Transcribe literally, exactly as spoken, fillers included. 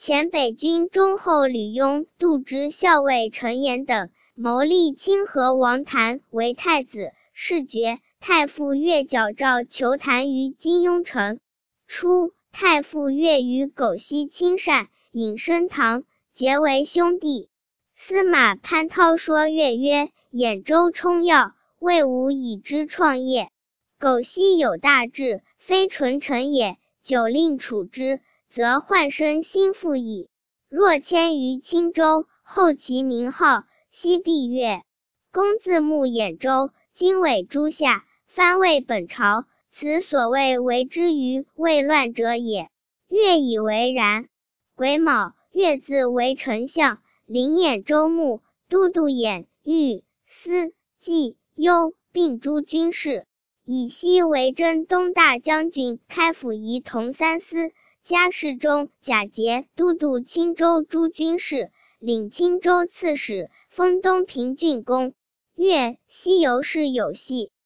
前北军中后吕雍、杜之校尉陈岩等谋立清河王谭为太子，事决。太傅越矫诏求谭于金庸城。初，太傅越与苟晞亲善，引申堂，结为兄弟。司马潘涛说越曰：兖州冲要，魏武以之创业。苟晞有大志，非纯臣也，久令处之，则患生心腹矣。若迁于青州，后其名号，西必越。公自牧兖州，今为诸夏，藩为本朝，此所谓为之于未乱者也。越以为然。癸卯，越自为丞相，领兖州牧，都督兖、豫、司、冀、幽并诸军事。以西为征东大将军，开府仪同三司。加侍中、贾节都督青州诸军事，领青州刺史，封东平郡公。越西游氏有隙。